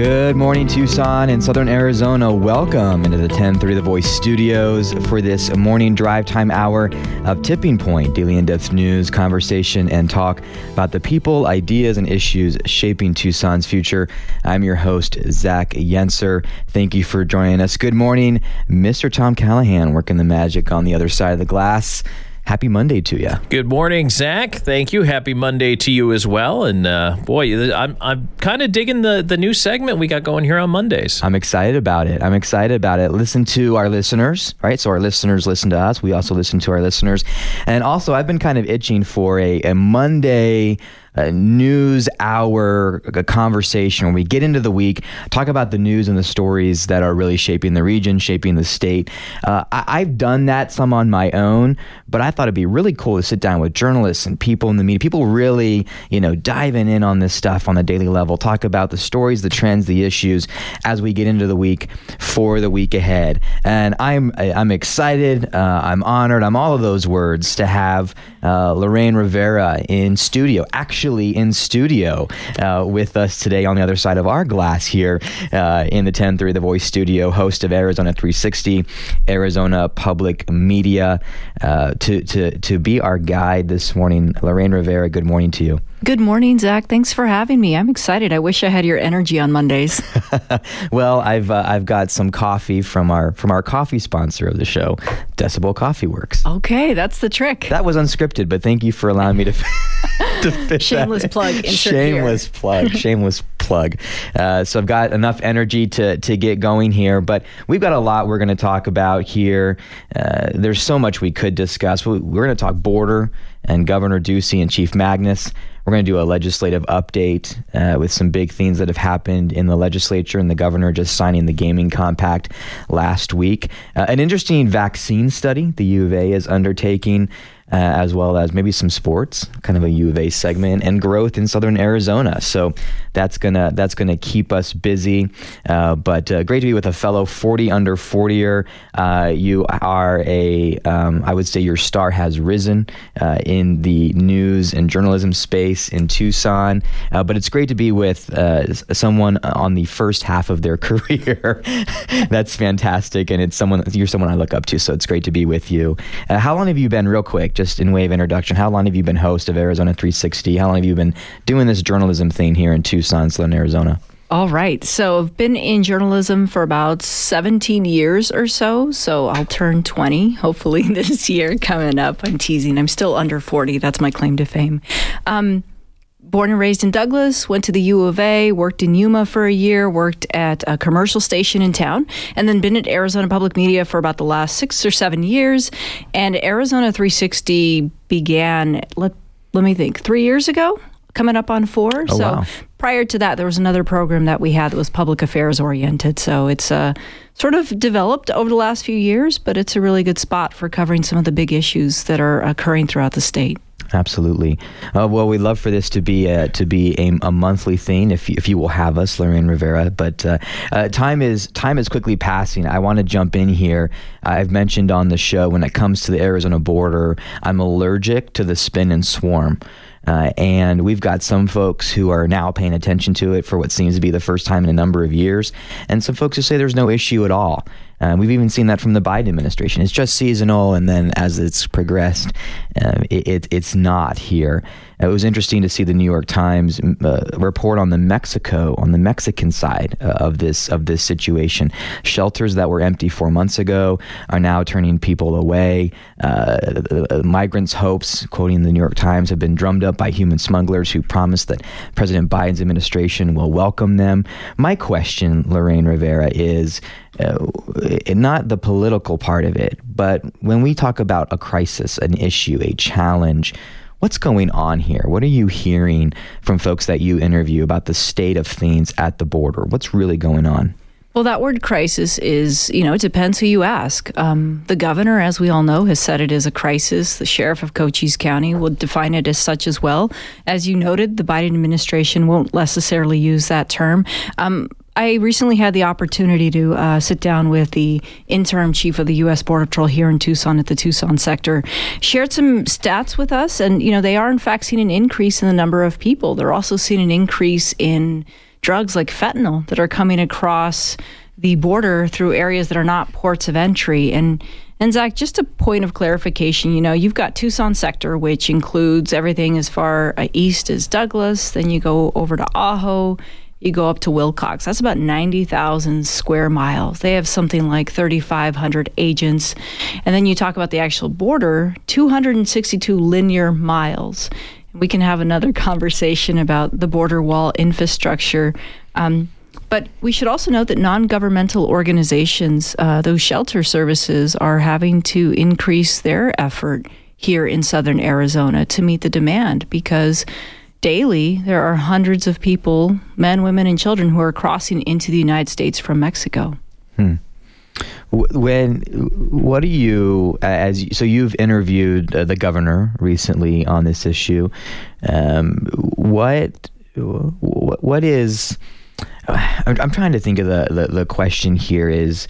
Good morning, Tucson and Southern Arizona. Welcome into the 1030 The Voice studios for this morning drive time hour of Tipping Point, daily in-depth news, conversation, and talk about the people, ideas, and issues shaping Tucson's future. I'm your host, Zach Yenser. Thank you for joining us. Good morning, Mr. Tom Callahan, working the magic on the other side of the glass. Happy Monday to you. Good morning, Zach. Thank you. Happy Monday to you as well. And I'm kind of digging the new segment we got going here on Mondays. I'm excited about it. Listen to our listeners, right? So our listeners listen to us. We also listen to our listeners. And also, I've been kind of itching for a Monday news hour conversation where we get into the week, talk about the news and the stories that are really shaping the region, shaping the state. I've done that some on my own, but I thought it'd be really cool to sit down with journalists and people in the media, people really, diving in on this stuff on a daily level, talk about the stories, the trends, the issues as we get into the week for the week ahead. And I'm excited, I'm honored, I'm all of those words to have Lorraine Rivera in studio, actually in studio with us today on the other side of our glass here in the 1030 The Voice studio, host of Arizona 360, Arizona Public Media, to be our guide this morning. Lorraine Rivera, good morning to you. Good morning, Zach. Thanks for having me. I'm excited. I wish I had your energy on Mondays. Well, I've got some coffee from our coffee sponsor of the show, Decibel Coffee Works. Okay, that's the trick. That was unscripted, but thank you for allowing me to fit Shameless plug. Shameless plug. So I've got enough energy to get going here, but we've got a lot we're going to talk about here. There's so much we could discuss. We're going to talk border and Governor Ducey and Chief Magnus. We're going to do a legislative update with some big things that have happened in the legislature and the governor just signing the gaming compact last week. An interesting vaccine study the U of A is undertaking, as well as maybe some sports, kind of a U of A segment, and growth in Southern Arizona. So that's gonna keep us busy. But great to be with a fellow 40 under 40er. You are I would say your star has risen in the news and journalism space in Tucson. But it's great to be with someone on the first half of their career. That's fantastic, and you're someone I look up to. So it's great to be with you. How long have you been, real quick, just in way of introduction, how long have you been host of Arizona 360? How long have you been doing this journalism thing here in Tucson, Southern Arizona? All right. So I've been in journalism for about 17 years or so. So I'll turn 20, hopefully this year coming up. I'm teasing. I'm still under 40. That's my claim to fame. Born and raised in Douglas, went to the U of A, worked in Yuma for a year, worked at a commercial station in town, and then been at Arizona Public Media for about the last 6 or 7 years. And Arizona 360 began, let me think, 3 years ago, coming up on 4. Oh, wow. Prior to that, there was another program that we had that was public affairs oriented. So it's sort of developed over the last few years, but it's a really good spot for covering some of the big issues that are occurring throughout the state. Absolutely. Well, we'd love for this to be a monthly thing, if you will have us, Lorraine Rivera. But time is quickly passing. I want to jump in here. I've mentioned on the show, when it comes to the Arizona border, I'm allergic to the spin and swarm. And we've got some folks who are now paying attention to it for what seems to be the first time in a number of years, and some folks who say there's no issue at all. We've even seen that from the Biden administration. It's just seasonal, and then as it's progressed, it's not here. It was interesting to see the New York Times report on the Mexican side of this situation. Shelters that were empty 4 months ago are now turning people away. Migrants' hopes, quoting the New York Times, have been drummed up by human smugglers who promise that President Biden's administration will welcome them. My question, Lorraine Rivera, is not the political part of it, but when we talk about a crisis, an issue, a challenge, what's going on here? What are you hearing from folks that you interview about the state of things at the border? What's really going on? Well, that word crisis is, it depends who you ask. The governor, as we all know, has said it is a crisis. The sheriff of Cochise County will define it as such as well. As you noted, the Biden administration won't necessarily use that term. I recently had the opportunity to sit down with the interim chief of the U.S. Border Patrol here in Tucson at the Tucson sector, shared some stats with us, and they are in fact seeing an increase in the number of people. They're also seeing an increase in drugs like fentanyl that are coming across the border through areas that are not ports of entry. And Zach, just a point of clarification, you've got Tucson sector, which includes everything as far east as Douglas. Then you go over to Ajo, you go up to Wilcox. That's about 90,000 square miles. They have something like 3,500 agents. And then you talk about the actual border, 262 linear miles. We can have another conversation about the border wall infrastructure. But we should also note that non-governmental organizations, those shelter services, are having to increase their effort here in southern Arizona to meet the demand, because daily there are hundreds of people, men, women, and children, who are crossing into the United States from Mexico. What do you, so you've interviewed the governor recently on this issue. What is... I'm trying to think of the question here is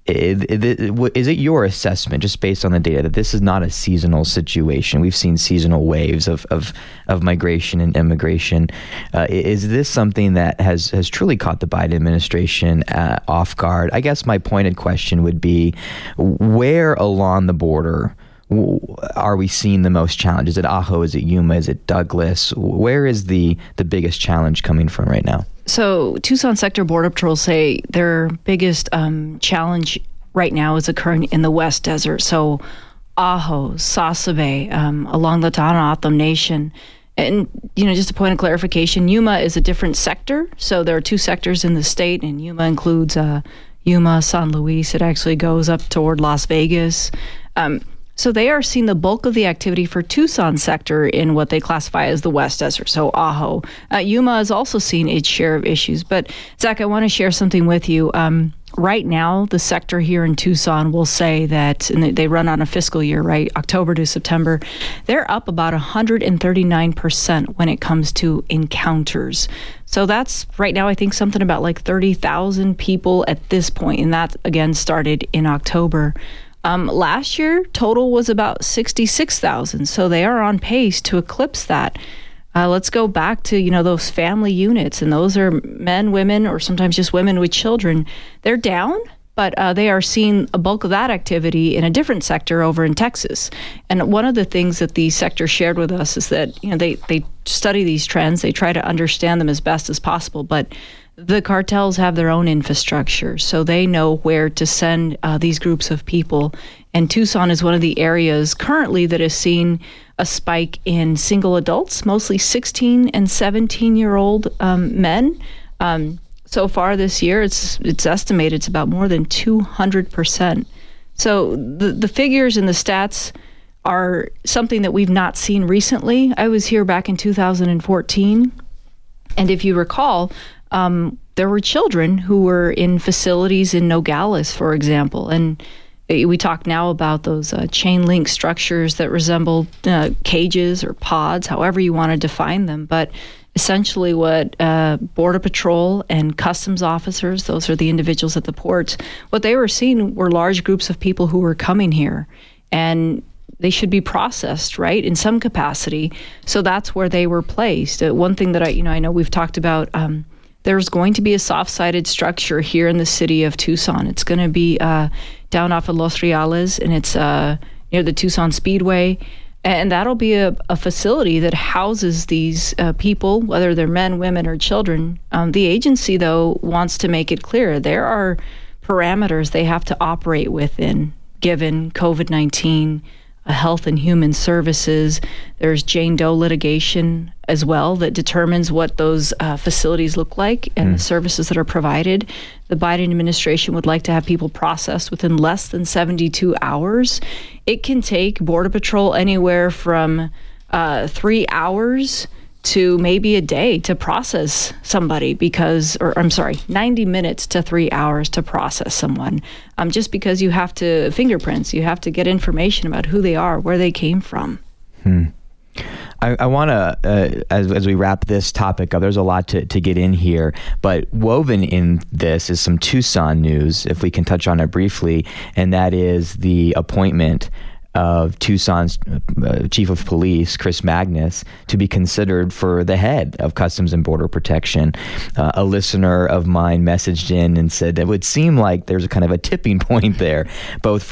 it your assessment, just based on the data, that this is not a seasonal situation? We've seen seasonal waves of migration and immigration. Is this something that has truly caught the Biden administration off guard? I guess my pointed question would be, where along the border are we seeing the most challenge? Is it Ajo? Is it Yuma? Is it Douglas? Where is the biggest challenge coming from right now? So Tucson Sector Border Patrol say their biggest challenge right now is occurring in the West Desert. So Ajo, Sasabe, along the Tohono O'odham Nation. And, just a point of clarification, Yuma is a different sector. So there are two sectors in the state, and Yuma includes Yuma, San Luis. It actually goes up toward Las Vegas. So they are seeing the bulk of the activity for Tucson sector in what they classify as the West Desert, so Ajo. Yuma is also seeing its share of issues. But, Zach, I want to share something with you. Right now, the sector here in Tucson will say that, and they run on a fiscal year, right, October to September, they're up about 139% when it comes to encounters. So that's, right now, I think something about like 30,000 people at this point, and that, again, started in October. Last year, total was about 66,000, so they are on pace to eclipse that. Let's go back to, those family units, and those are men, women, or sometimes just women with children. They're down, but they are seeing a bulk of that activity in a different sector over in Texas. And one of the things that the sector shared with us is that, they study these trends, they try to understand them as best as possible, but the cartels have their own infrastructure, so they know where to send these groups of people. And Tucson is one of the areas currently that is seeing a spike in single adults, mostly 16 and 17-year-old men. So far this year, it's estimated it's about more than 200%. So the figures and the stats are something that we've not seen recently. I was here back in 2014, and if you recall, there were children who were in facilities in Nogales, for example, and we talk now about those chain link structures that resemble cages or pods, however you want to define them. But essentially what Border Patrol and customs officers, those are the individuals at the ports, what they were seeing were large groups of people who were coming here, and they should be processed, right, in some capacity. So that's where they were placed. One thing that I know we've talked about, there's going to be a soft-sided structure here in the city of Tucson. It's going to be down off of Los Reales, and it's near the Tucson Speedway. And that'll be a facility that houses these people, whether they're men, women, or children. The agency, though, wants to make it clear there are parameters they have to operate within, given COVID-19, Health and Human Services. There's Jane Doe litigation as well that determines what those facilities look like and the services that are provided. The Biden administration would like to have people processed within less than 72 hours. It can take Border Patrol anywhere from 3 hours to maybe a day to process somebody 90 minutes to 3 hours to process someone. Just because you have to fingerprints, you have to get information about who they are, where they came from. I want to, as we wrap this topic up, there's a lot to get in here, but woven in this is some Tucson news, if we can touch on it briefly, and that is the appointment of Tucson's chief of police, Chris Magnus, to be considered for the head of Customs and Border Protection. A listener of mine messaged in and said it would seem like there's a kind of a tipping point there, both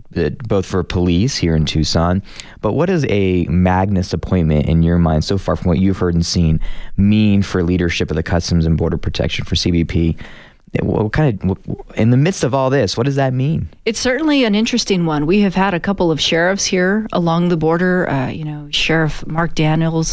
for police here in Tucson. But what does a Magnus appointment in your mind, so far from what you've heard and seen, mean for leadership of the Customs and Border Protection for CBP? What kind of, in the midst of all this, what does that mean? It's certainly an interesting one. We have had a couple of sheriffs here along the border. Sheriff Mark Daniels,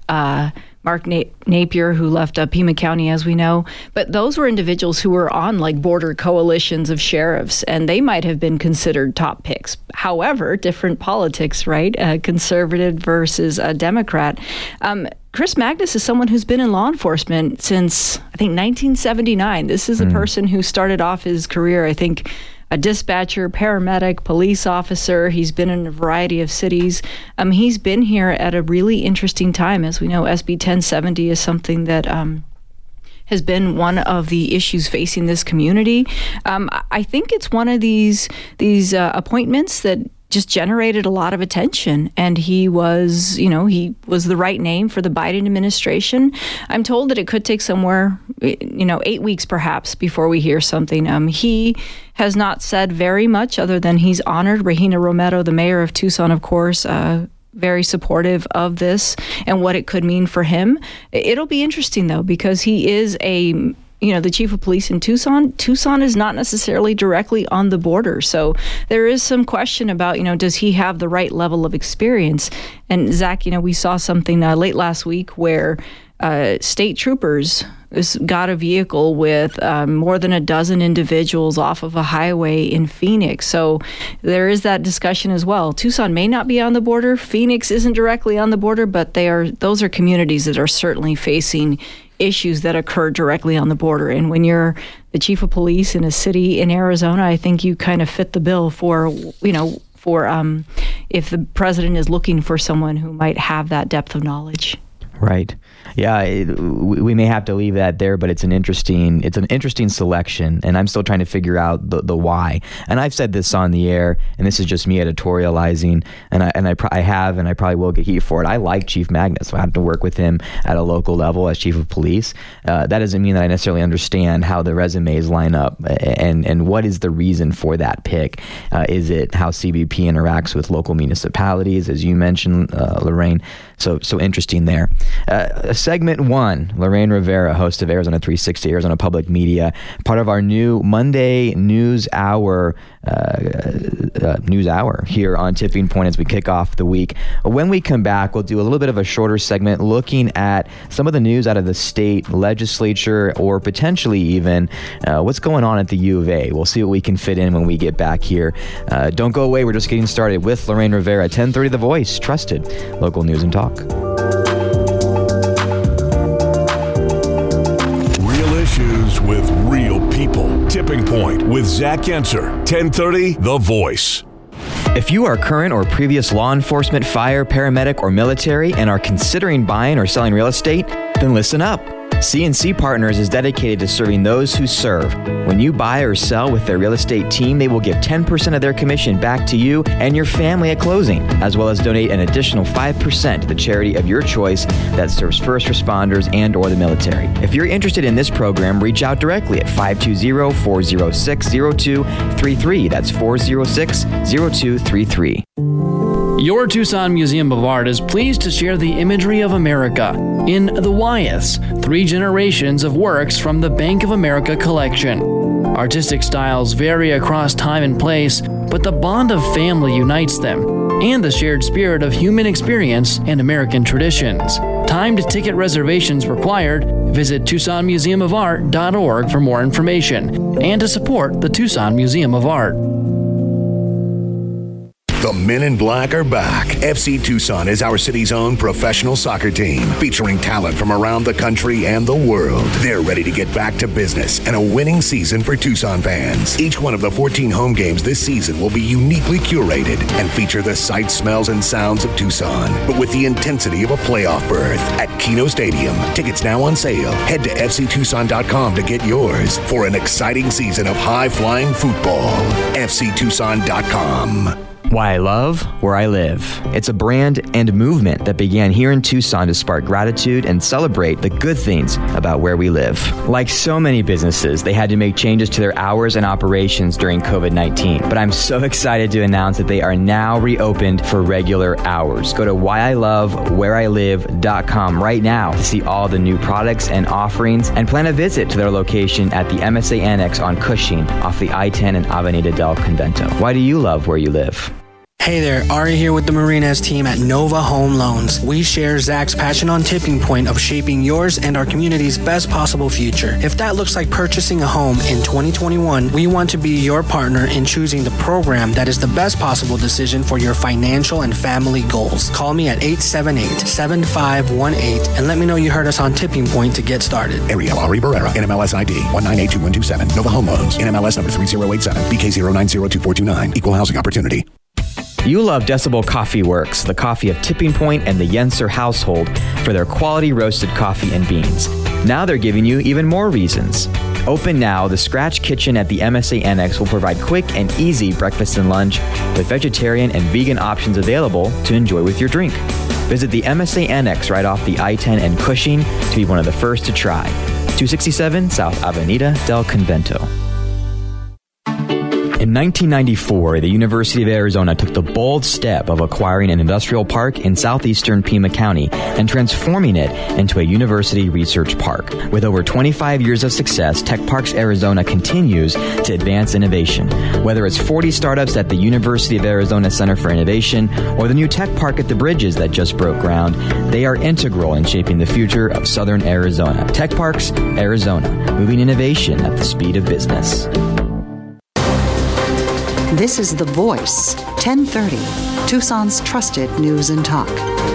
Mark Napier, who left Pima County, as we know. But those were individuals who were on border coalitions of sheriffs, and they might have been considered top picks. However, different politics, right? Conservative versus a Democrat. Chris Magnus is someone who's been in law enforcement since, I think, 1979. This is a person who started off his career, I think, a dispatcher, paramedic, police officer. He's been in a variety of cities. He's been here at a really interesting time. As we know, SB 1070 is something that has been one of the issues facing this community. I think it's one of these appointments that just generated a lot of attention, and he was the right name for the Biden administration. I'm told that it could take somewhere, 8 weeks perhaps before we hear something. He has not said very much other than he's honored. Regina Romero, the mayor of Tucson, of course, very supportive of this and what it could mean for him. It'll be interesting, though, because he is the chief of police in Tucson. Tucson is not necessarily directly on the border. So there is some question about, does he have the right level of experience? And Zach, we saw something late last week where state troopers got a vehicle with more than a dozen individuals off of a highway in Phoenix. So there is that discussion as well. Tucson may not be on the border. Phoenix isn't directly on the border, but those are communities that are certainly facing issues that occur directly on the border. And when you're the chief of police in a city in Arizona, I think you kind of fit the bill for if the president is looking for someone who might have that depth of knowledge. Right. Yeah, we may have to leave that there, but it's an interesting selection, and I'm still trying to figure out the why. And I've said this on the air, and this is just me editorializing, and I probably will get heat for it. I like Chief Magnus. I have to work with him at a local level as chief of police. That doesn't mean that I necessarily understand how the resumes line up, and what is the reason for that pick. Is it how CBP interacts with local municipalities, as you mentioned, Lorraine? So interesting there. Segment 1, Lorraine Rivera, host of Arizona 360, Arizona Public Media, part of our new Monday News Hour here on Tipping Point as we kick off the week. When we come back, we'll do a little bit of a shorter segment looking at some of the news out of the state legislature, or potentially even what's going on at the U of A. We'll see what we can fit in when we get back here. Don't go away. We're just getting started with Lorraine Rivera, 1030 The Voice, trusted local news and talk. Issues with real people. Tipping Point with Zach Genser, 1030 The Voice. If you are current or previous law enforcement, fire, paramedic, or military and are considering buying or selling real estate, then listen up. CNC Partners is dedicated to serving those who serve. When you buy or sell with their real estate team, they will give 10% of their commission back to you and your family at closing, as well as donate an additional 5% to the charity of your choice that serves first responders and or the military. If you're interested in this program, reach out directly at 520-406-0233. That's 406-0233. Your Tucson Museum of Art is pleased to share the imagery of America in the Wyeths, 3 generations of works from the Bank of America collection. Artistic styles vary across time and place, but the bond of family unites them, and the shared spirit of human experience and American traditions. Timed ticket reservations required. Visit TucsonMuseumofArt.org for more information and to support the Tucson Museum of Art. The Men in Black are back. FC Tucson is our city's own professional soccer team, featuring talent from around the country and the world. They're ready to get back to business and a winning season for Tucson fans. Each one of the 14 home games this season will be uniquely curated and feature the sights, smells, and sounds of Tucson, but with the intensity of a playoff berth at Keno Stadium. Tickets now on sale. Head to FCTucson.com to get yours for an exciting season of high-flying football. FCTucson.com. Why I love where I live. It's a brand and movement that began here in Tucson to spark gratitude and celebrate the good things about where we live. Like so many businesses, they had to make changes to their hours and operations during COVID-19. But I'm so excited to announce that they are now reopened for regular hours. Go to whyilovewhereilive.com right now to see all the new products and offerings and plan a visit to their location at the MSA Annex on Cushing off the I-10 and Avenida del Convento. Why do you love where you live? Hey there, Ari here with the Marinas team at Nova Home Loans. We share Zach's passion on Tipping Point of shaping yours and our community's best possible future. If that looks like purchasing a home in 2021, we want to be your partner in choosing the program that is the best possible decision for your financial and family goals. Call me at 878-7518 and let me know you heard us on Tipping Point to get started. Ariel Ari Barrera, NMLS ID 1982127. Nova Home Loans, NMLS number 3087, BK0902429. Equal housing opportunity. You love Decibel Coffee Works, the coffee of Tipping Point and the Yenser household, for their quality roasted coffee and beans. Now they're giving you even more reasons. Open now, the Scratch Kitchen at the MSA Annex will provide quick and easy breakfast and lunch with vegetarian and vegan options available to enjoy with your drink. Visit the MSA Annex right off the I-10 and Cushing to be one of the first to try. 267 South Avenida del Convento. In 1994, the University of Arizona took the bold step of acquiring an industrial park in southeastern Pima County and transforming it into a university research park. With over 25 years of success, Tech Parks Arizona continues to advance innovation. Whether it's 40 startups at the University of Arizona Center for Innovation or the new tech park at the Bridges that just broke ground, they are integral in shaping the future of Southern Arizona. Tech Parks Arizona, moving innovation at the speed of business. This is The Voice, 1030, Tucson's trusted news and talk.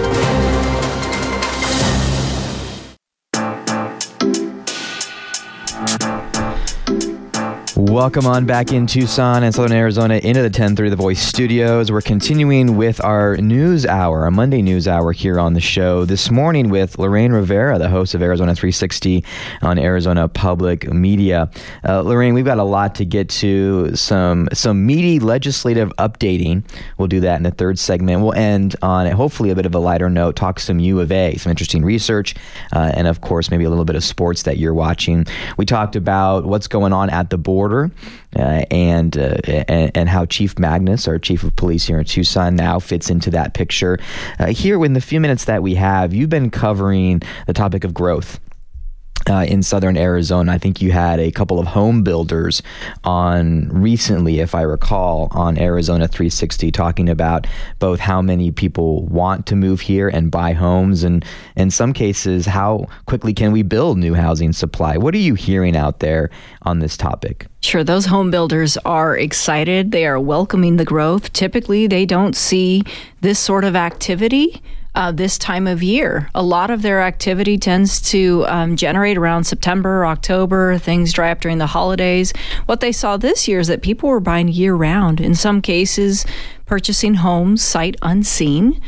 Welcome on back in Tucson and Southern Arizona into the 1030 The Voice studios. We're continuing with our news hour, our Monday news hour here on the show this morning with Lorraine Rivera, the host of Arizona 360 on Arizona Public Media. Lorraine, we've got a lot to get to, some meaty legislative updating. We'll do that in the third segment. We'll end on hopefully a bit of a lighter note, talk some U of A, some interesting research, and of course maybe a little bit of sports that you're watching. We talked about what's going on at the border. And how Chief Magnus, our chief of police here in Tucson, now fits into that picture. Here, in the few minutes that we have, you've been covering the topic of growth in Southern Arizona. I think you had a couple of home builders on recently, if I recall, on Arizona 360, talking about both how many people want to move here and buy homes, and in some cases, how quickly can we build new housing supply? What are you hearing out there on this topic? Sure, those home builders are excited. They are welcoming the growth. Typically, they don't see this sort of activity this time of year. A lot of their activity tends to generate around September, October. Things dry up during the holidays. What they saw this year is that people were buying year-round. In some cases, purchasing homes sight unseen.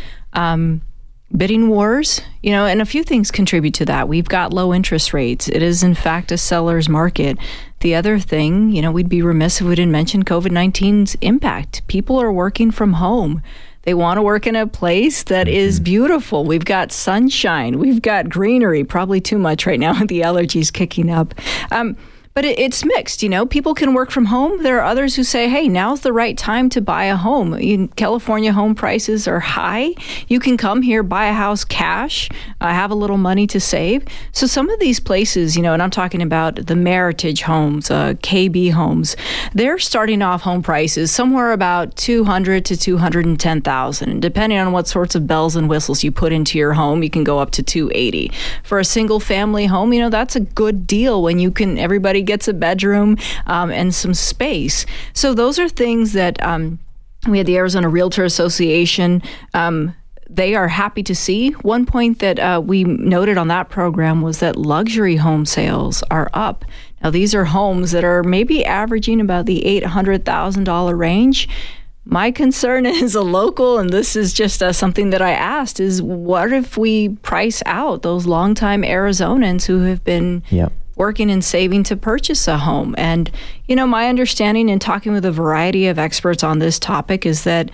Bidding wars, and a few things contribute to that. We've got low interest rates. It is, in fact, a seller's market. The other thing, we'd be remiss if we didn't mention COVID-19's impact. People are working from home. They want to work in a place that is beautiful. We've got sunshine. We've got greenery, probably too much right now with the allergies kicking up. But it's mixed, People can work from home. There are others who say, hey, now's the right time to buy a home. California home prices are high. You can come here, buy a house cash, have a little money to save. So some of these places, and I'm talking about the Meritage homes, KB homes, they're starting off home prices somewhere about $200,000 to $210,000. And depending on what sorts of bells and whistles you put into your home, you can go up to $280,000. For a single family home, that's a good deal when everybody gets a bedroom and some space. So those are things that we had the Arizona Realtor Association. They are happy to see. One point that we noted on that program was that luxury home sales are up. Now, these are homes that are maybe averaging about the $800,000 range. My concern is a local, and this is just something that I asked, is what if we price out those longtime Arizonans who have been working and saving to purchase a home? And, my understanding in talking with a variety of experts on this topic is that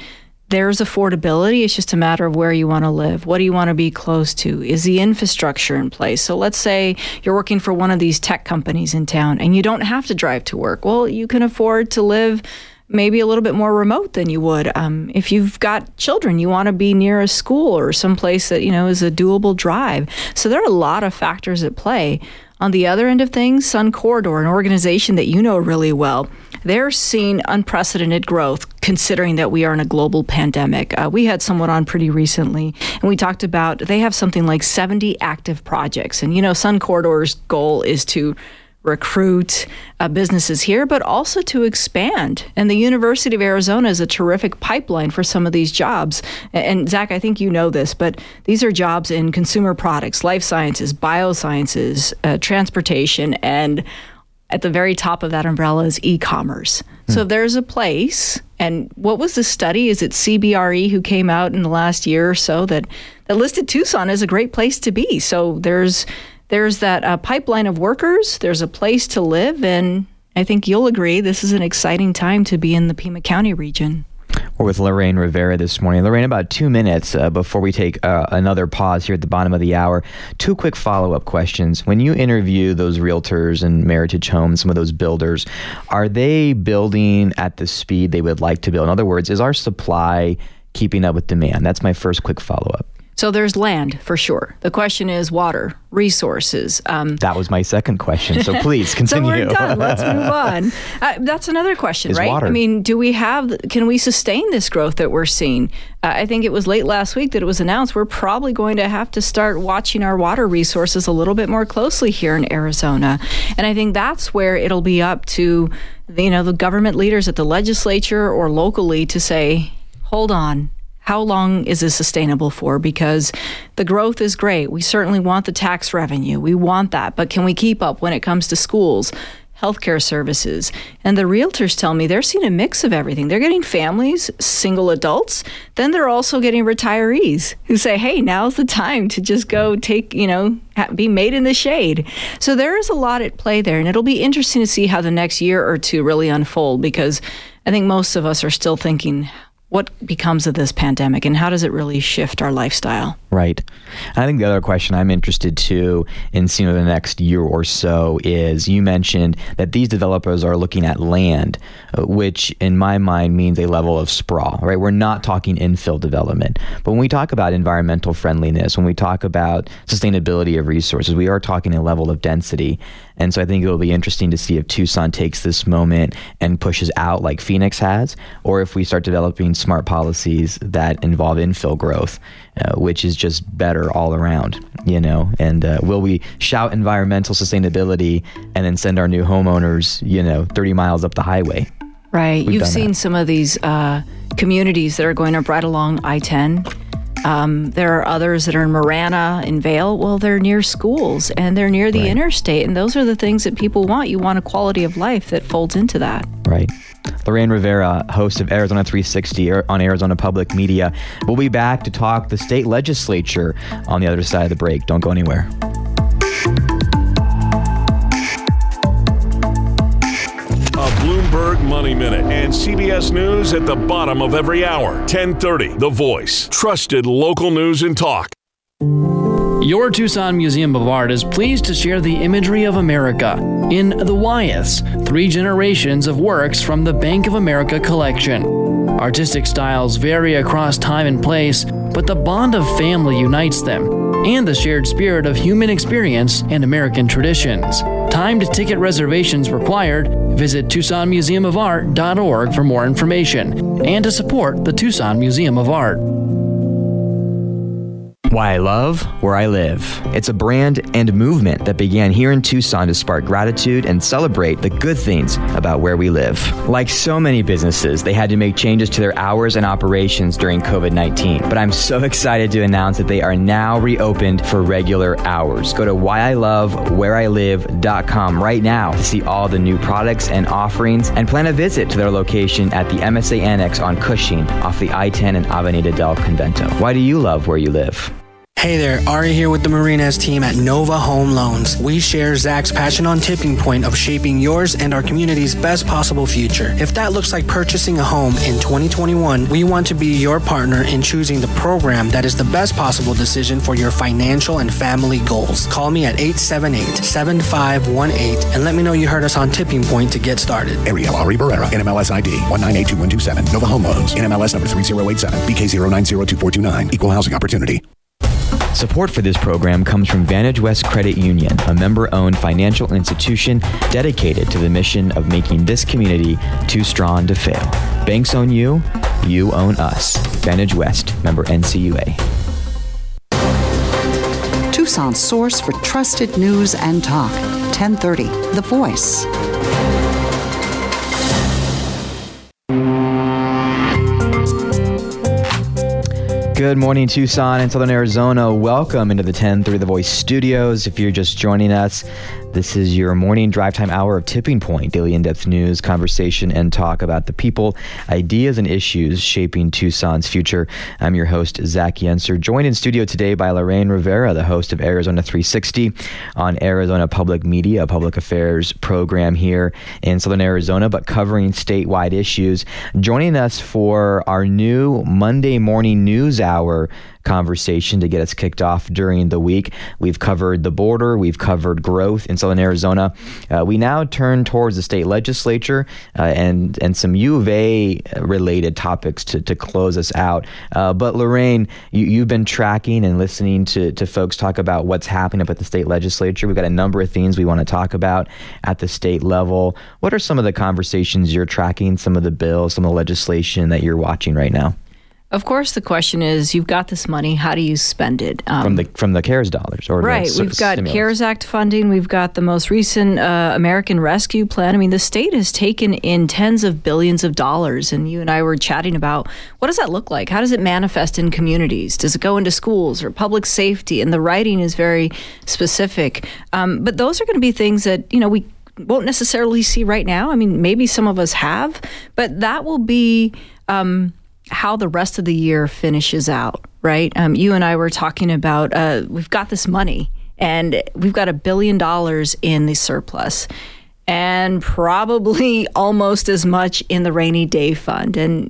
there's affordability. It's just a matter of where you want to live. What do you want to be close to? Is the infrastructure in place? So let's say you're working for one of these tech companies in town and you don't have to drive to work. Well, you can afford to live maybe a little bit more remote than you would. If you've got children, you want to be near a school or someplace that, is a doable drive. So there are a lot of factors at play. On the other end of things, Sun Corridor, an organization that you know really well, they're seeing unprecedented growth considering that we are in a global pandemic. We had someone on pretty recently, and we talked about they have something like 70 active projects. And, Sun Corridor's goal is to recruit businesses here, but also to expand. And the University of Arizona is a terrific pipeline for some of these jobs. And Zach, I think you know this, but these are jobs in consumer products, life sciences, biosciences, transportation, and at the very top of that umbrella is e-commerce. So there's a place, and what was the study? Is it CBRE who came out in the last year or so that listed Tucson as a great place to be? So there's that pipeline of workers, there's a place to live, and I think you'll agree this is an exciting time to be in the Pima County region. We're with Lorraine Rivera this morning. Lorraine, about 2 minutes before we take another pause here at the bottom of the hour, 2 quick follow-up questions. When you interview those realtors and Meritage Homes, some of those builders, are they building at the speed they would like to build? In other words, is our supply keeping up with demand? That's my first quick follow-up. So there's land, for sure. The question is water, resources. That was my second question, so please continue. So we're done. Let's move on. That's another question, right? Water. I mean, can we sustain this growth that we're seeing? I think it was late last week that it was announced we're probably going to have to start watching our water resources a little bit more closely here in Arizona. And I think that's where it'll be up to, the government leaders at the legislature or locally to say, hold on. How long is this sustainable for? Because the growth is great. We certainly want the tax revenue. We want that. But can we keep up when it comes to schools, healthcare services? And the realtors tell me they're seeing a mix of everything. They're getting families, single adults. Then they're also getting retirees who say, hey, now's the time to just go take, be made in the shade. So there is a lot at play there. And it'll be interesting to see how the next year or two really unfold, because I think most of us are still thinking, what becomes of this pandemic and how does it really shift our lifestyle? Right. I think the other question I'm interested to in seeing over the next year or so is, you mentioned that these developers are looking at land, which in my mind means a level of sprawl, right? We're not talking infill development. But when we talk about environmental friendliness, when we talk about sustainability of resources, we are talking a level of density. And so I think it will be interesting to see if Tucson takes this moment and pushes out like Phoenix has, or if we start developing smart policies that involve infill growth, which is just better all around, and will we shout environmental sustainability and then send our new homeowners, 30 miles up the highway? Right. You've seen some of these communities that are going up right along I-10. There are others that are in Marana, in Vail. Well, they're near schools and they're near the interstate. And those are the things that people want. You want a quality of life that folds into that. Right. Lorraine Rivera, host of Arizona 360 on Arizona Public Media. We'll be back to talk the state legislature on the other side of the break. Don't go anywhere. A Bloomberg Money Minute and CBS News at the bottom of every hour. 10:30, The Voice. Trusted local news and talk. Your Tucson Museum of Art is pleased to share the imagery of America in the Wyeths, 3 generations of works from the Bank of America collection. Artistic styles vary across time and place, but the bond of family unites them, and the shared spirit of human experience and American traditions. Timed ticket reservations required. Visit TucsonMuseumofArt.org for more information and to support the Tucson Museum of Art. Why I love where I live. It's a brand and movement that began here in Tucson to spark gratitude and celebrate the good things about where we live. Like so many businesses, they had to make changes to their hours and operations during COVID-19. But I'm so excited to announce that they are now reopened for regular hours. Go to whyIlovewhereilive.com right now to see all the new products and offerings and plan a visit to their location at the MSA Annex on Cushing off the I-10 and Avenida del Convento. Why do you love where you live? Hey there, Ari here with the Marinas team at Nova Home Loans. We share Zach's passion on Tipping Point of shaping yours and our community's best possible future. If that looks like purchasing a home in 2021, we want to be your partner in choosing the program that is the best possible decision for your financial and family goals. Call me at 878-7518 and let me know you heard us on Tipping Point to get started. Ariel Ari Barrera, NMLS ID 1982127. Nova Home Loans, NMLS number 3087, BK0902429. Equal housing opportunity. Support for this program comes from Vantage West Credit Union, a member-owned financial institution dedicated to the mission of making this community too strong to fail. Banks own you, you own us. Vantage West, member NCUA. Tucson's source for trusted news and talk. 1030, The Voice. Good morning, Tucson and Southern Arizona. Welcome into the 1030 The Voice studios. If you're just joining us, this is your morning drive time hour of Tipping Point, daily in-depth news, conversation, and talk about the people, ideas, and issues shaping Tucson's future. I'm your host, Zach Yenser, joined in studio today by Lorraine Rivera, the host of Arizona 360 on Arizona Public Media, a public affairs program here in Southern Arizona, but covering statewide issues. Joining us for our new Monday morning news hour conversation to get us kicked off during the week. We've covered the border. We've covered growth in Southern Arizona. We now turn towards the state legislature and some U of A related topics to close us out. But Lorraine, you've been tracking and listening to folks talk about what's happening up at the state legislature. We've got a number of things we want to talk about at the state level. What are some of the conversations you're tracking, some of the bills, some of the legislation that you're watching right now? Of course, the question is, you've got this money, how do you spend it? From the CARES dollars, or right? We've got stimulus. CARES Act funding. We've got the most recent American Rescue Plan. I mean, the state has taken in tens of billions of dollars, and you and I were chatting about what does that look like? How does it manifest in communities? Does it go into schools or public safety? And the writing is very specific. But those are going to be things that we won't necessarily see right now. I mean, maybe some of us have, but that will be how the rest of the year finishes out, right? You and I were talking about we've got this money and we've got $1 billion in the surplus and probably almost as much in the rainy day fund. And,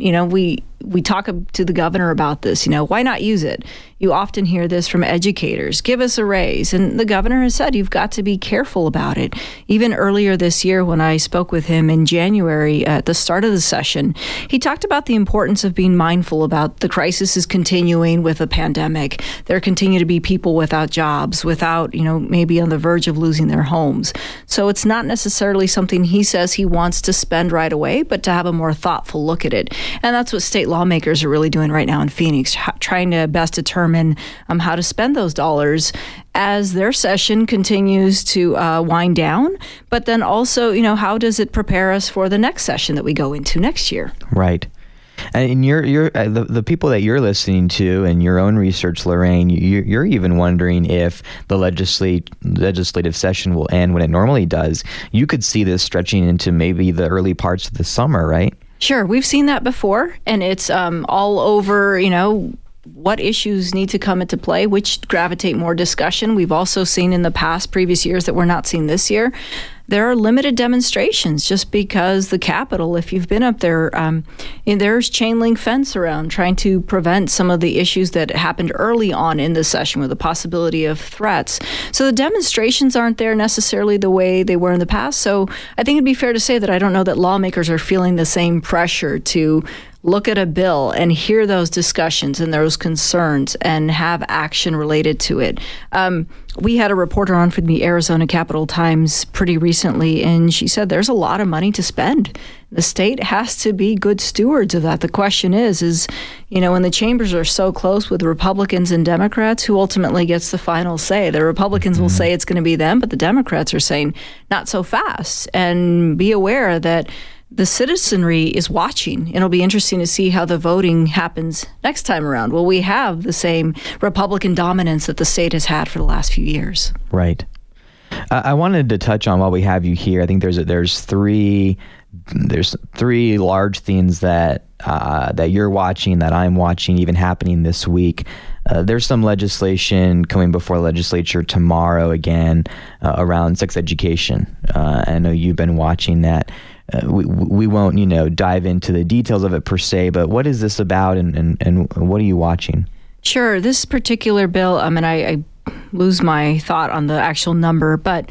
we talk to the governor about this, why not use it? You often hear this from educators, give us a raise. And the governor has said you've got to be careful about it. Even earlier this year when I spoke with him in January at the start of the session, he talked about the importance of being mindful about the crisis is continuing with a pandemic. There continue to be people without jobs, without, maybe on the verge of losing their homes. So it's not necessarily something he says he wants to spend right away, but to have a more thoughtful look at it. And that's what state lawmakers are really doing right now in Phoenix, trying to best determine how to spend those dollars as their session continues to wind down. But then also, how does it prepare us for the next session that we go into next year? Right. And you're the people that you're listening to and your own research, Lorraine, you're even wondering if the legislative session will end when it normally does. You could see this stretching into maybe the early parts of the summer, right? Sure. We've seen that before, and it's all over, what issues need to come into play, which gravitate more discussion. We've also seen in the previous years that we're not seeing this year. There are limited demonstrations just because the Capitol, if you've been up there, there's chain link fence around trying to prevent some of the issues that happened early on in the session with the possibility of threats. So the demonstrations aren't there necessarily the way they were in the past. So I think it'd be fair to say that I don't know that lawmakers are feeling the same pressure to look at a bill and hear those discussions and those concerns and have action related to it. We had a reporter on from the Arizona Capital Times pretty recently, and she said there's a lot of money to spend. The state has to be good stewards of that. The question is, when the chambers are so close with Republicans and Democrats, who ultimately gets the final say? The Republicans will say it's going to be them, but the Democrats are saying not so fast. And be aware that the citizenry is watching. It'll be interesting to see how the voting happens next time around. Will we have the same Republican dominance that the state has had for the last few years? Right. I wanted to touch on, while we have you here, I think there's three there's three large themes that you're watching, that I'm watching, even happening this week. There's some legislation coming before the legislature tomorrow again around sex education. I know you've been watching that. We won't, dive into the details of it per se, but what is this about, and what are you watching? Sure. This particular bill, I lose my thought on the actual number, but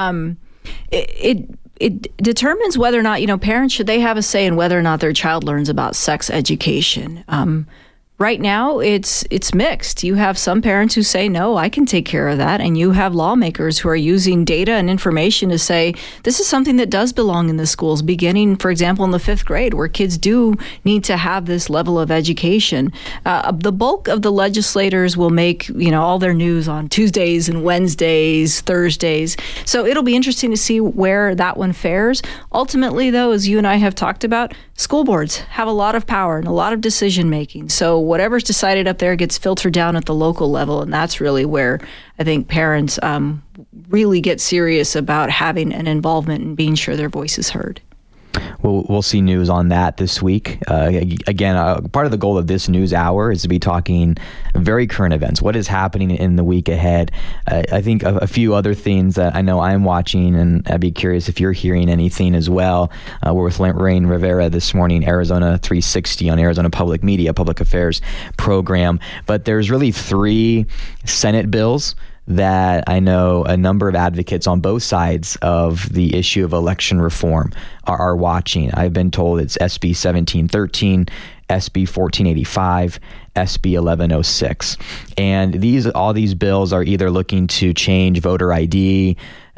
it determines whether or not, parents, should they have a say in whether or not their child learns about sex education. Right now, it's mixed. You have some parents who say, no, I can take care of that. And you have lawmakers who are using data and information to say, this is something that does belong in the schools, beginning, for example, in the 5th grade, where kids do need to have this level of education. The bulk of the legislators will make, all their news on Tuesdays and Wednesdays, Thursdays. So it'll be interesting to see where that one fares. Ultimately, though, as you and I have talked about, school boards have a lot of power and a lot of decision making. So whatever's decided up there gets filtered down at the local level, and that's really where I think parents really get serious about having an involvement and being sure their voice is heard. We'll see news on that this week. Again, part of the goal of this news hour is to be talking very current events. What is happening in the week ahead? I think a few other things that I know I'm watching, and I'd be curious if you're hearing anything as well. We're with Lorraine Rivera this morning, Arizona 360 on Arizona Public Media, Public Affairs program. But there's really 3 Senate bills that I know a number of advocates on both sides of the issue of election reform are watching. I've been told it's SB 1713, SB 1485, SB 1106. And all these bills are either looking to change voter ID,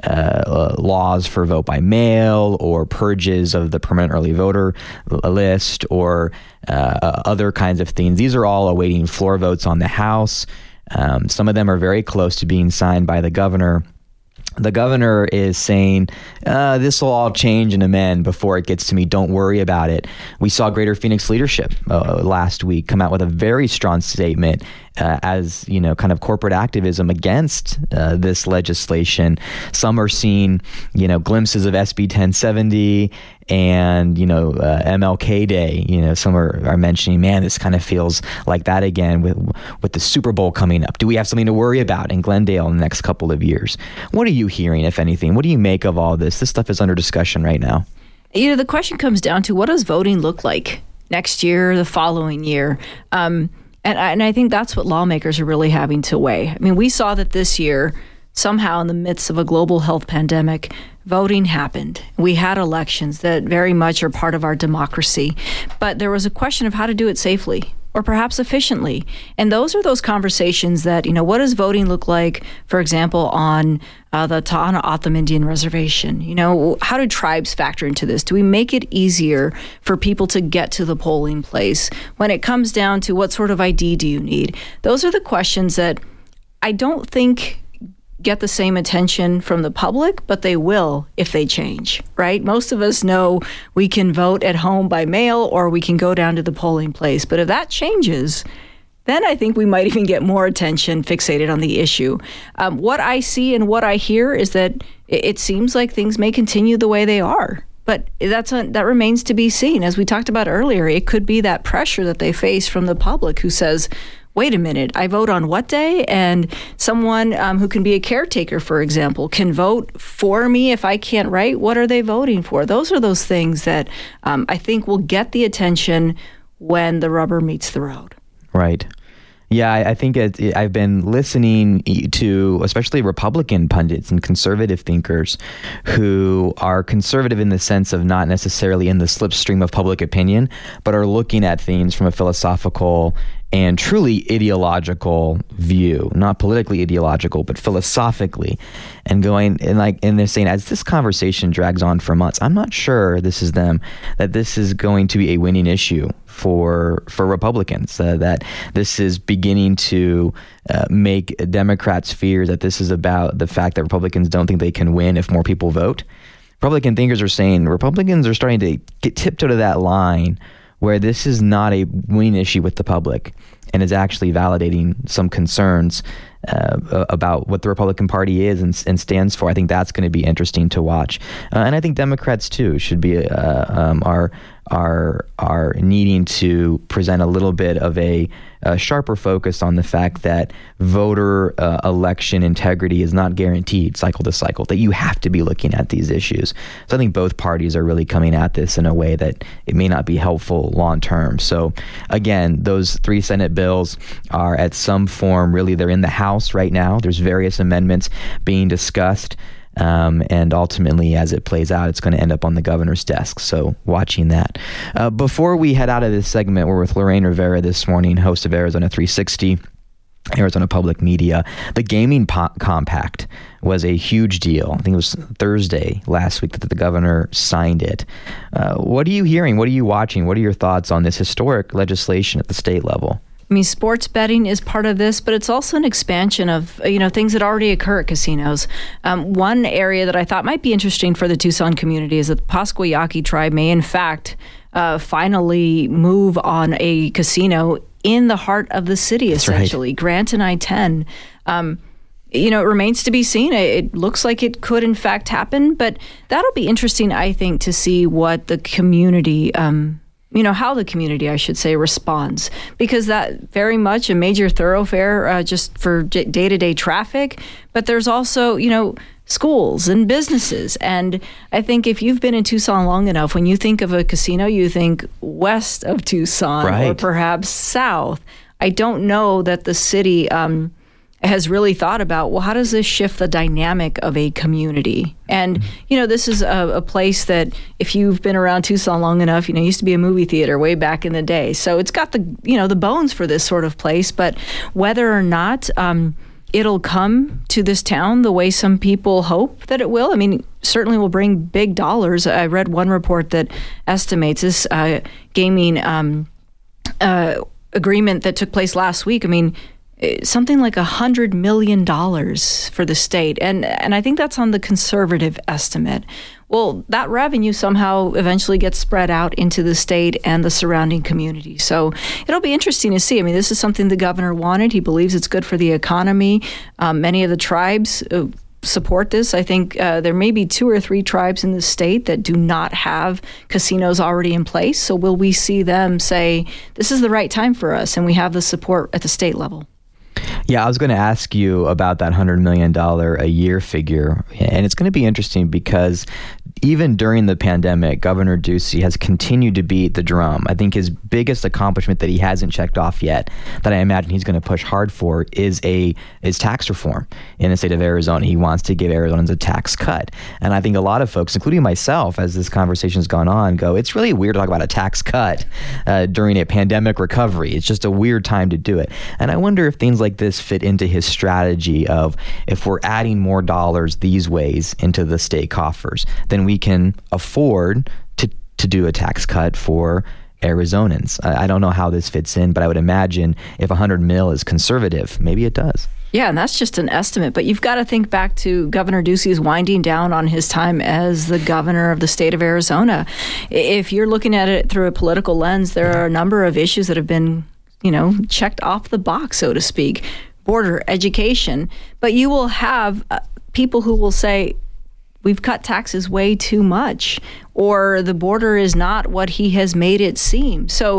laws for vote by mail, or purges of the permanent early voter list, or other kinds of things. These are all awaiting floor votes on the House. Some of them are very close to being signed by the governor. The governor is saying, this will all change and amend before it gets to me. Don't worry about it. We saw Greater Phoenix leadership last week come out with a very strong statement as, kind of corporate activism against this legislation. Some are seeing, glimpses of SB 1070 and, MLK Day. Some are mentioning, man, this kind of feels like that again with the Super Bowl coming up. Do we have something to worry about in Glendale in the next couple of years? What are you hearing, if anything? What do you make of all this? This stuff is under discussion right now. The question comes down to, what does voting look like next year, the following year? And I think that's what lawmakers are really having to weigh. I mean, we saw that this year, somehow in the midst of a global health pandemic, voting happened. We had elections that very much are part of our democracy. But there was a question of how to do it safely, or perhaps efficiently. And those are those conversations that, what does voting look like, for example, on the Tohono O'odham Indian Reservation? How do tribes factor into this? Do we make it easier for people to get to the polling place? When it comes down to what sort of ID do you need? Those are the questions that I don't think get the same attention from the public, but they will if they change, right? Most of us know we can vote at home by mail, or we can go down to the polling place. But if that changes, then I think we might even get more attention fixated on the issue. What I see and what I hear is that it seems like things may continue the way they are. But that remains to be seen. As we talked about earlier, it could be that pressure that they face from the public who says, wait a minute, I vote on what day? And someone who can be a caretaker, for example, can vote for me if I can't write. What are they voting for? Those are those things that I think will get the attention when the rubber meets the road. Right. Yeah, I think I've been listening to especially Republican pundits and conservative thinkers who are conservative in the sense of not necessarily in the slipstream of public opinion, but are looking at things from a philosophical and truly ideological view, not politically ideological, but philosophically, and they're saying, as this conversation drags on for months, I'm not sure, this is them, that this is going to be a winning issue for Republicans, that this is beginning to make Democrats fear that this is about the fact that Republicans don't think they can win if more people vote. Republican thinkers are saying Republicans are starting to get tiptoe to that line where this is not a winning issue with the public and is actually validating some concerns about what the Republican Party is and stands for. I think that's going to be interesting to watch, and I think Democrats too should be are needing to present a little bit of a sharper focus on the fact that voter election integrity is not guaranteed cycle to cycle, that you have to be looking at these issues. So I think both parties are really coming at this in a way that it may not be helpful long term. So again, those 3 Senate bills are at some form, really, they're in the House right now. There's various amendments being discussed. And ultimately, as it plays out, it's going to end up on the governor's desk. So watching that. Before we head out of this segment, we're with Lorraine Rivera this morning, host of Arizona 360, Arizona Public Media. The gaming compact was a huge deal. I think it was Thursday last week that the governor signed it. What are you hearing? What are you watching? What are your thoughts on this historic legislation at the state level? I mean, sports betting is part of this, but it's also an expansion of, things that already occur at casinos. One area that I thought might be interesting for the Tucson community is that the Pascua Yaqui tribe may, in fact, finally move on a casino in the heart of the city, essentially. Right. Grant and I-10. It remains to be seen. It looks like it could, in fact, happen, but that'll be interesting, I think, to see what the community how the community, I should say, responds, because that very much a major thoroughfare just for day-to-day traffic. But there's also, schools and businesses. And I think if you've been in Tucson long enough, when you think of a casino, you think west of Tucson or perhaps south. I don't know that the city has really thought about, well, how does this shift the dynamic of a community? And, this is a place that if you've been around Tucson long enough, used to be a movie theater way back in the day. So it's got the bones for this sort of place. But whether or not it'll come to this town the way some people hope that it will, I mean, certainly will bring big dollars. I read one report that estimates this gaming agreement that took place last week. I mean, something like $100 million for the state. And I think that's on the conservative estimate. Well, that revenue somehow eventually gets spread out into the state and the surrounding community. So it'll be interesting to see. I mean, this is something the governor wanted. He believes it's good for the economy. Many of the tribes support this. I think there may be 2 or 3 tribes in the state that do not have casinos already in place. So will we see them say, this is the right time for us, and we have the support at the state level? Yeah, I was going to ask you about that $100 million a year figure. And it's going to be interesting because even during the pandemic, Governor Ducey has continued to beat the drum. I think his biggest accomplishment that he hasn't checked off yet, that I imagine he's going to push hard for, is tax reform in the state of Arizona. He wants to give Arizonans a tax cut. And I think a lot of folks, including myself, as this conversation has gone on, go, it's really weird to talk about a tax cut during a pandemic recovery. It's just a weird time to do it. And I wonder if things like this fit into his strategy of, if we're adding more dollars these ways into the state coffers, then we can afford to do a tax cut for Arizonans. I don't know how this fits in, but I would imagine if $100 million is conservative, maybe it does. Yeah, and that's just an estimate. But you've got to think back to Governor Ducey's winding down on his time as the governor of the state of Arizona. If you're looking at it through a political lens, there are a number of issues that have been, checked off the box, so to speak. Border, education. But you will have people who will say, we've cut taxes way too much, or the border is not what he has made it seem. So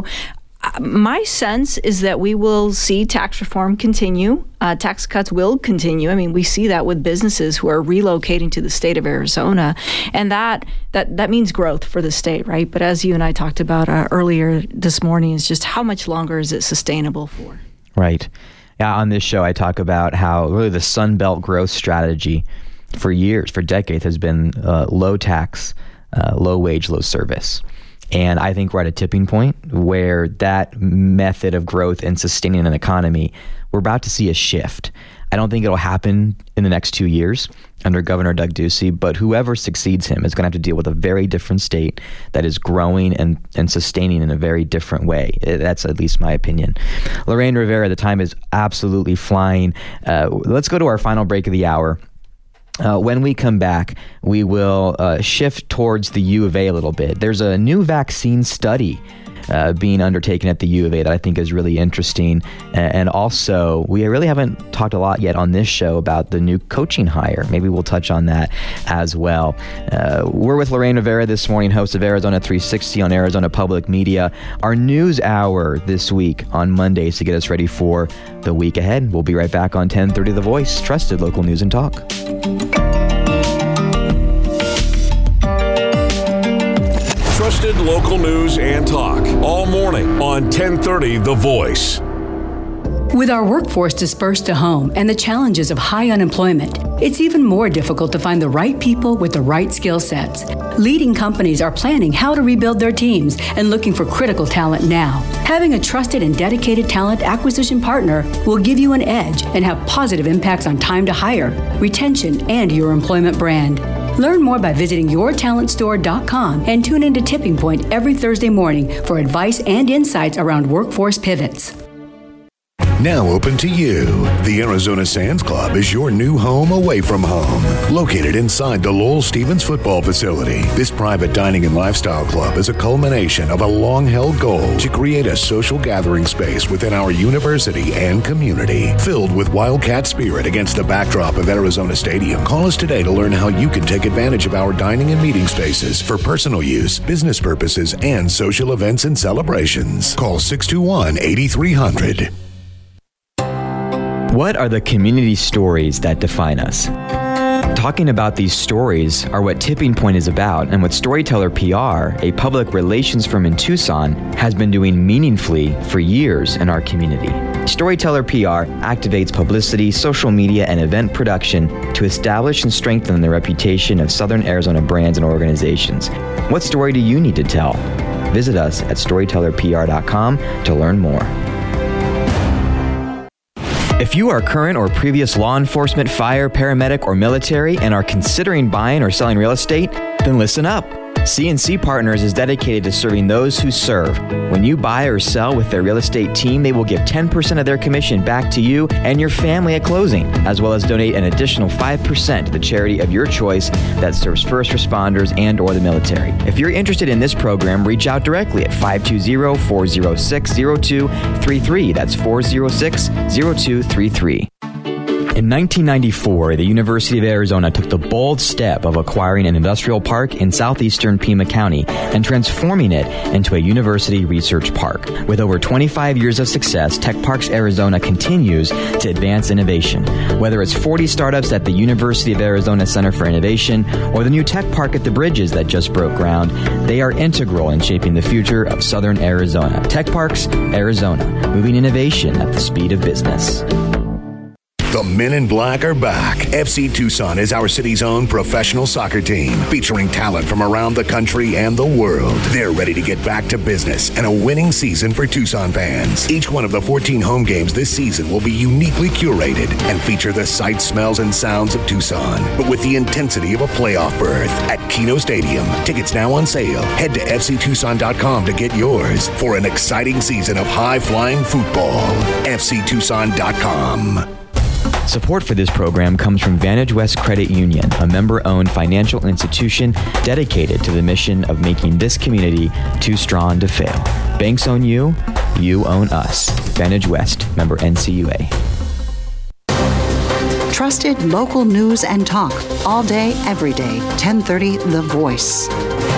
my sense is that we will see tax reform continue. Tax cuts will continue. I mean, we see that with businesses who are relocating to the state of Arizona, and that means growth for the state, right? But as you and I talked about earlier this morning, is just how much longer is it sustainable for? Right. Yeah, on this show, I talk about how really the Sun Belt growth strategy for years, for decades, has been low tax, low wage, low service. And I think we're at a tipping point where that method of growth and sustaining an economy, we're about to see a shift. I don't think it'll happen in the next 2 years under Governor Doug Ducey, but whoever succeeds him is going to have to deal with a very different state that is growing and sustaining in a very different way. That's at least my opinion. Lorraine Rivera, the time is absolutely flying. Let's go to our final break of the hour. When we come back, we will shift towards the U of A a little bit. There's a new vaccine study being undertaken at the U of A that I think is really interesting. And also, we really haven't talked a lot yet on this show about the new coaching hire. Maybe we'll touch on that as well. We're with Lorraine Rivera this morning, host of Arizona 360 on Arizona Public Media. Our news hour this week on Mondays to get us ready for the week ahead. We'll be right back on 1030 The Voice, trusted local news and talk. Trusted local news and talk all morning on 1030 The Voice. With our workforce dispersed to home and the challenges of high unemployment, it's even more difficult to find the right people with the right skill sets. Leading companies are planning how to rebuild their teams and looking for critical talent now. Having a trusted and dedicated talent acquisition partner will give you an edge and have positive impacts on time to hire, retention, and your employment brand. Learn more by visiting yourtalentstore.com and tune into Tipping Point every Thursday morning for advice and insights around workforce pivots. Now open to you. The Arizona Sands Club is your new home away from home. Located inside the Lowell Stevens football facility, this private dining and lifestyle club is a culmination of a long-held goal to create a social gathering space within our university and community. Filled with Wildcat spirit against the backdrop of Arizona Stadium, call us today to learn how you can take advantage of our dining and meeting spaces for personal use, business purposes, and social events and celebrations. Call 621-8300. What are the community stories that define us? Talking about these stories are what Tipping Point is about, and what Storyteller PR, a public relations firm in Tucson, has been doing meaningfully for years in our community. Storyteller PR activates publicity, social media, and event production to establish and strengthen the reputation of Southern Arizona brands and organizations. What story do you need to tell? Visit us at storytellerpr.com to learn more. If you are current or previous law enforcement, fire, paramedic, or military and are considering buying or selling real estate, then listen up. CNC Partners is dedicated to serving those who serve. When you buy or sell with their real estate team, they will give 10% of their commission back to you and your family at closing, as well as donate an additional 5% to the charity of your choice that serves first responders and or the military. If you're interested in this program, reach out directly at 520-406-0233. That's 406-0233. In 1994, the University of Arizona took the bold step of acquiring an industrial park in southeastern Pima County and transforming it into a university research park. With over 25 years of success, Tech Parks Arizona continues to advance innovation. Whether it's 40 startups at the University of Arizona Center for Innovation or the new tech park at the Bridges that just broke ground, they are integral in shaping the future of Southern Arizona. Tech Parks Arizona, moving innovation at the speed of business. The Men in Black are back. FC Tucson is our city's own professional soccer team, featuring talent from around the country and the world. They're ready to get back to business and a winning season for Tucson fans. Each one of the 14 home games this season will be uniquely curated and feature the sights, smells, and sounds of Tucson, but with the intensity of a playoff berth at Keno Stadium. Tickets now on sale. Head to fctucson.com to get yours for an exciting season of high-flying football. fctucson.com. Support for this program comes from Vantage West Credit Union, a member-owned financial institution dedicated to the mission of making this community too strong to fail. Banks own you, you own us. Vantage West, member NCUA. Trusted local news and talk all day, every day. 1030 The Voice.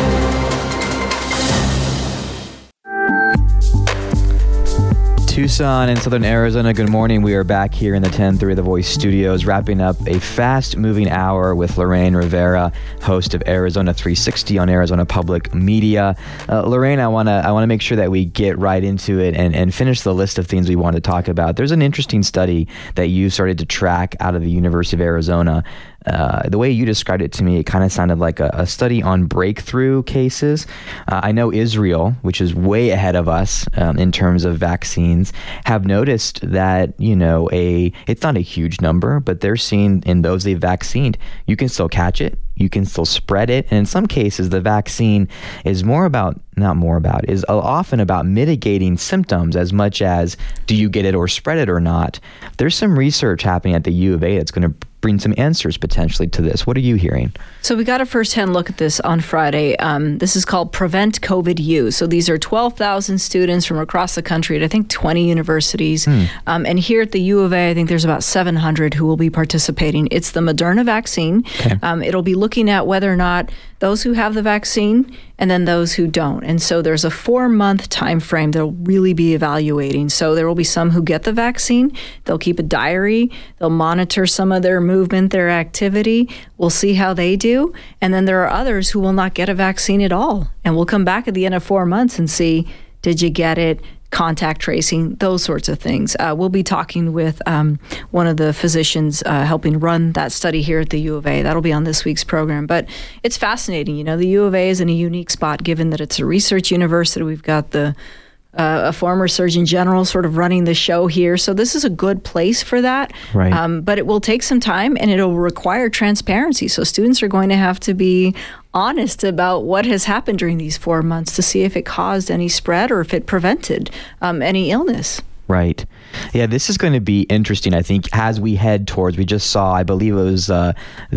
Tucson and Southern Arizona, good morning. We are back here in the 1030 The Voice studios, wrapping up a fast-moving hour with Lorraine Rivera, host of Arizona 360 on Arizona Public Media. Lorraine, I want to make sure that we get right into it and finish the list of things we want to talk about. There's an interesting study that you started to track out of the University of Arizona. The way you described it to me, it kind of sounded like a study on breakthrough cases. I know Israel, which is way ahead of us in terms of vaccines, have noticed that, it's not a huge number, but they're seeing in those they've vaccinated, you can still catch it, you can still spread it. And in some cases, the vaccine is is often about mitigating symptoms as much as do you get it or spread it or not. There's some research happening at the U of A that's going to bring some answers potentially to this. What are you hearing? So we got a firsthand look at this on Friday. This is called Prevent COVID U. So these are 12,000 students from across the country at, I think, 20 universities. And here at the U of A, I think there's about 700 who will be participating. It's the Moderna vaccine. Okay. It'll be looking at whether or not those who have the vaccine and then those who don't. And so there's a 4-month time frame they'll really be evaluating. So there will be some who get the vaccine. They'll keep a diary. They'll monitor some of their movement, their activity. We'll see how they do. And then there are others who will not get a vaccine at all. And we'll come back at the end of 4 months and see, did you get it? Contact tracing, those sorts of things. We'll be talking with one of the physicians helping run that study here at the U of A. That'll be on this week's program. But it's fascinating. You know, the U of A is in a unique spot given that it's a research university. We've got a former Surgeon General sort of running the show here. So this is a good place for that. Right. But it will take some time and it'll require transparency. So students are going to have to be honest about what has happened during these 4 months to see if it caused any spread or if it prevented any illness. Right. Yeah, this is going to be interesting, I think, as we head towards, we just saw, I believe it was wasn't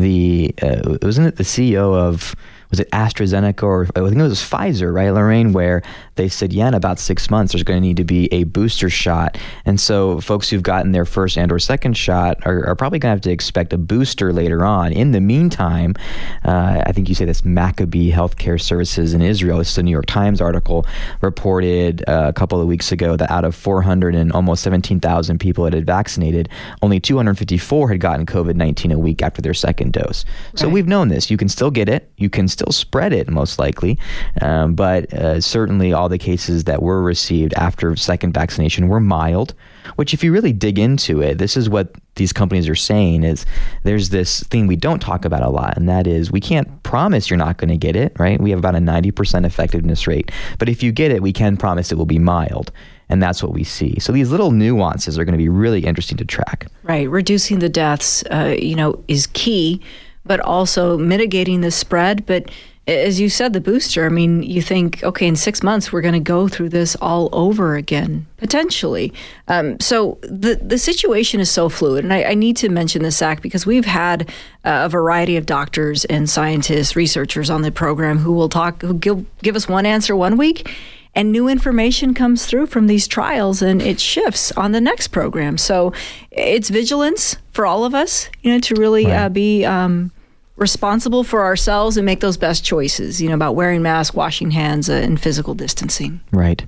it the CEO of, was it AstraZeneca or I think it was Pfizer, right, Lorraine, where they said, yeah, in about 6 months, there's going to need to be a booster shot. And so folks who've gotten their first and or second shot are probably going to have to expect a booster later on. In the meantime, I think you say this Maccabee Healthcare Services in Israel, this is a New York Times article, reported a couple of weeks ago that out of 400 and almost 17,000 people that had vaccinated, only 254 had gotten COVID-19 a week after their second dose. So we've known this. You can still get it. You can still spread it, most likely. But certainly all the cases that were received after second vaccination were mild, which if you really dig into it, this is what these companies are saying is there's this thing we don't talk about a lot, and that is we can't promise you're not going to get it, right? We have about a 90% effectiveness rate. But if you get it, we can promise it will be mild. And that's what we see. So these little nuances are going to be really interesting to track. Right. Reducing the deaths, is key, but also mitigating the spread. But as you said, the booster, I mean, you think, okay, in 6 months, we're going to go through this all over again, potentially. So the situation is so fluid. And I need to mention this, Zach, because we've had a variety of doctors and scientists, researchers on the program who give us one answer one week, and new information comes through from these trials and it shifts on the next program. So it's vigilance for all of us, to really be responsible for ourselves and make those best choices, about wearing masks, washing hands, and physical distancing. Right.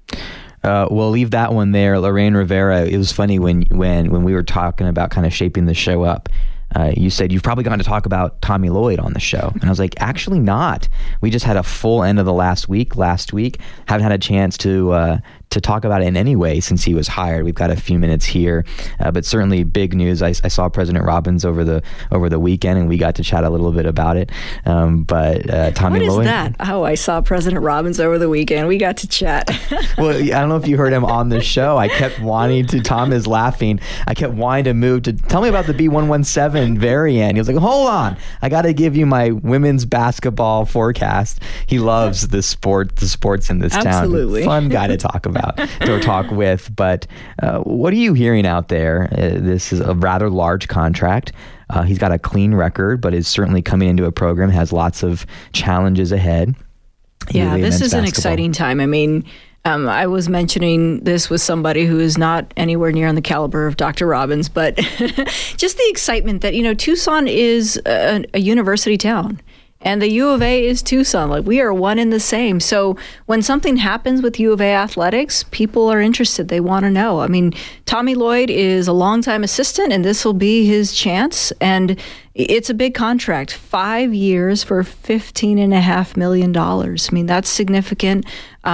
We'll leave that one there. Lorraine Rivera, it was funny when we were talking about kind of shaping the show up. You said you've probably gone to talk about Tommy Lloyd on the show. And I was like, actually not. We just had a full end of the last week. Haven't had a chance to talk about it in any way since he was hired. We've got a few minutes here, but certainly big news. I saw President Robbins over the weekend, and we got to chat a little bit about it. But Tommy Lloyd. What is that? Oh, I saw President Robbins over the weekend. We got to chat. Well, I don't know if you heard him on the show. I kept wanting to. Tom is laughing. I kept wanting to move to tell me about the B117 variant. He was like, "Hold on, I got to give you my women's basketball forecast." He loves the sports in this town. Absolutely. Fun guy to talk about. To talk with, but what are you hearing out there? This is a rather large contract. He's got a clean record, but is certainly coming into a program, has lots of challenges ahead. Yeah, this is an exciting time. I mean, I was mentioning this with somebody who is not anywhere near on the caliber of Dr. Robbins, but just the excitement that, Tucson is a university town. And the U of A is Tucson. Like, we are one and the same. So when something happens with U of A athletics, people are interested. They want to know. I mean, Tommy Lloyd is a longtime assistant, and this will be his chance. And it's a big contract, 5 years for $15.5 million. I mean, that's significant.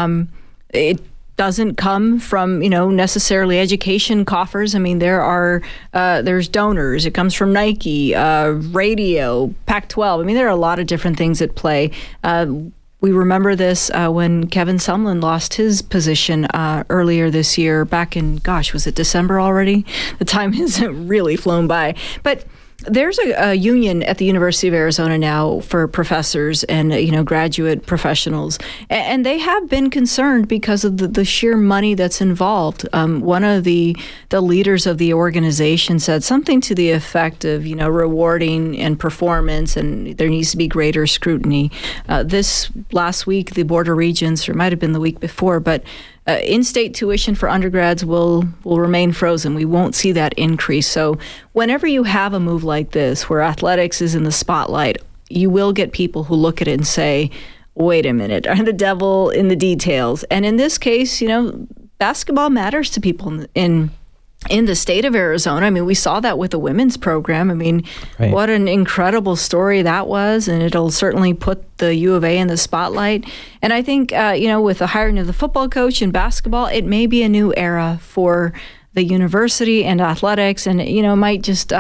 It doesn't come from, necessarily education coffers. I mean, there's donors. It comes from Nike, radio, Pac-12. I mean, there are a lot of different things at play. We remember this when Kevin Sumlin lost his position earlier this year, back in, was it December already? The time has really flown by. But There's a union at the University of Arizona now for professors and graduate professionals, and they have been concerned because of the sheer money that's involved. One of the leaders of the organization said something to the effect of rewarding and performance, and there needs to be greater scrutiny. This last week, the Board of Regents, or it might have been the week before, but in-state tuition for undergrads will remain frozen. We won't see that increase. So whenever you have a move like this, where athletics is in the spotlight, you will get people who look at it and say, wait a minute, are the devil in the details? And in this case, basketball matters to people in the state of Arizona. I mean, we saw that with the women's program. I mean, right. What an incredible story that was, and it'll certainly put the U of A in the spotlight. And I think, with the hiring of the football coach in basketball, it may be a new era for the university and athletics, and, it might just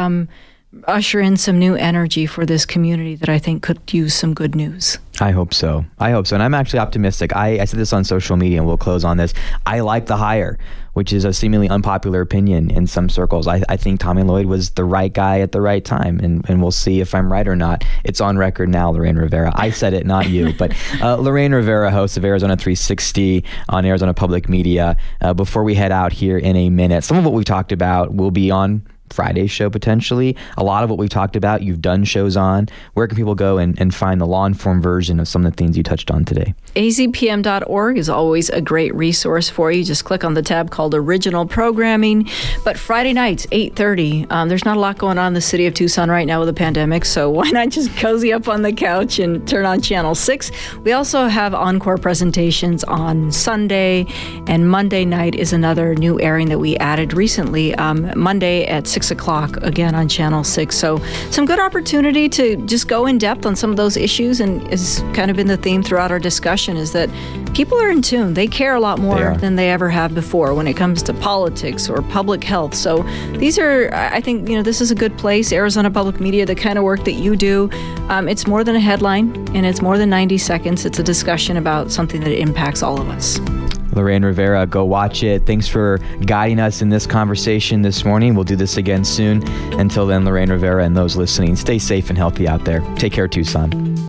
usher in some new energy for this community that I think could use some good news. I hope so. And I'm actually optimistic. I said this on social media, and we'll close on this. I like the hire, which is a seemingly unpopular opinion in some circles. I think Tommy Lloyd was the right guy at the right time, and we'll see if I'm right or not. It's on record now, Lorraine Rivera. I said it, not you. But Lorraine Rivera, host of Arizona 360 on Arizona Public Media. Before we head out here in a minute, some of what we've talked about will be on Friday's show potentially. A lot of what we've talked about, you've done shows on. Where can people go and find the law-informed version of some of the things you touched on today? azpm.org is always a great resource for you. Just click on the tab called Original Programming. But Friday nights, 8:30, there's not a lot going on in the city of Tucson right now with the pandemic, so why not just cozy up on the couch and turn on Channel 6? We also have encore presentations on Sunday, and Monday night is another new airing that we added recently. Monday at 6 o'clock, again on Channel 6. So some good opportunity to just go in depth on some of those issues, and has kind of been the theme throughout our discussion, is that people are in tune. They care a lot more than they ever have before when it comes to politics or public health. So these are, I think, this is a good place. Arizona Public Media, the kind of work that you do, it's more than a headline, and it's more than 90 seconds. It's a discussion about something that impacts all of us. Lorraine Rivera, go watch it. Thanks for guiding us in this conversation this morning. We'll do this again soon. Until then, Lorraine Rivera and those listening, stay safe and healthy out there. Take care, Tucson.